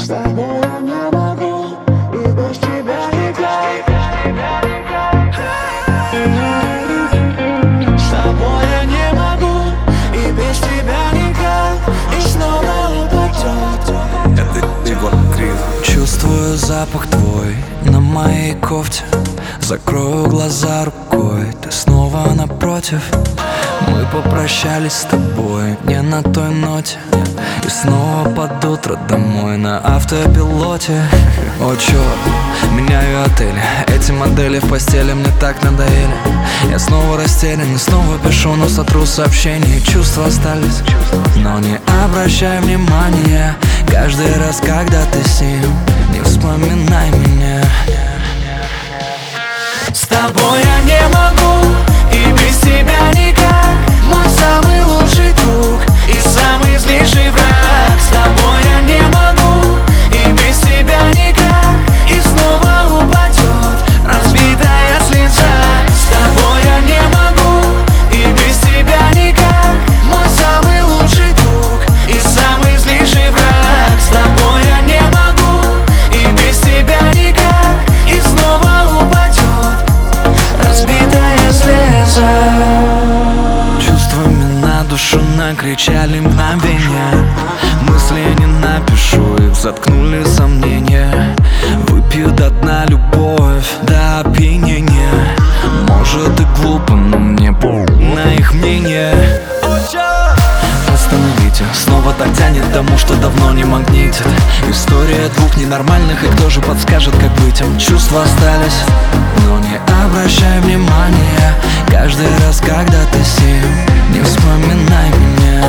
С тобой я не могу, и без тебя никак. С тобой я не могу, и без тебя никак. И снова упадет. Это Егор Крид. Чувствую запах твой на моей кофте. Закрою глаза рукой, ты снова напротив. Мы попрощались с тобой не на той ноте, и снова под утро домой на автопилоте. О, черт, меняю отель, эти модели в постели мне так надоели. Я снова растерян и снова пишу, но сотру сообщения. Чувства остались, но не обращай внимания. Каждый раз, когда ты с ним, не вспоминай меня. С тобой я не могу, и без тебя никак. Мой самый лучший друг и самый злейший враг. С тобой я не могу, и без тебя никак. И снова упадет разбитая слеза. С тобой я не могу, и без тебя никак. Мой самый лучший друг и самый злейший враг. С тобой я не могу, и без тебя никак. И снова упадет разбитая слеза. Чувствами на душу накричали мгновения. Мысли я не напишу, их заткнули сомнения. Выпью до дна любовь до опьянения. Может и глупо, но мне на их мнение. Остановите, снова так тянет к тому, что давно не магнитит. История двух ненормальных, и кто же подскажет, как быть им? Чувства остались, но не обращай внимания. Каждый раз, когда ты с ним, не вспоминай меня.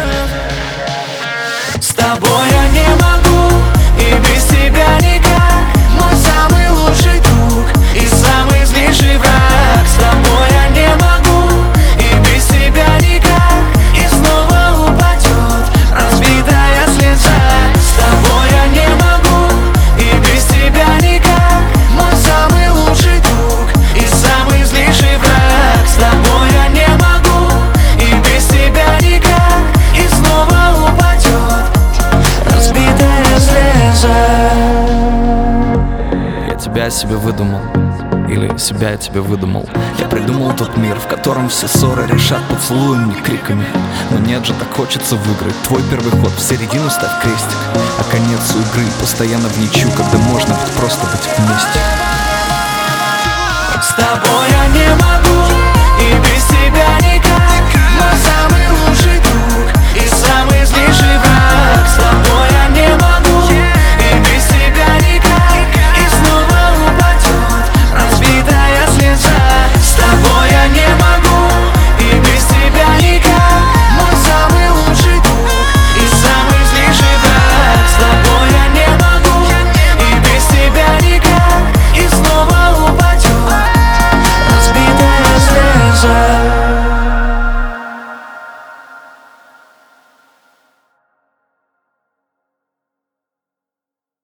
С тобой я не могу, и без тебя никак. Мой самый лучший друг и самый злейший враг. С тобой я не могу, и без тебя никак. И снова упадет разбитая слеза. С тобой я не могу, и без тебя никак. Мой самый лучший друг и самый злейший враг. С тобой я не могу, и без тебя никак. И снова упадет разбитая слеза. Я тебя себе выдумал, или себя я тебе выдумал. Я придумал тот мир, в котором все ссоры решат поцелуями и криками. Но нет же, так хочется выиграть. Твой первый ход, в середину ставь крестик. А конец у игры постоянно в ничью, когда можно ведь просто быть вместе. С тобой я не могу.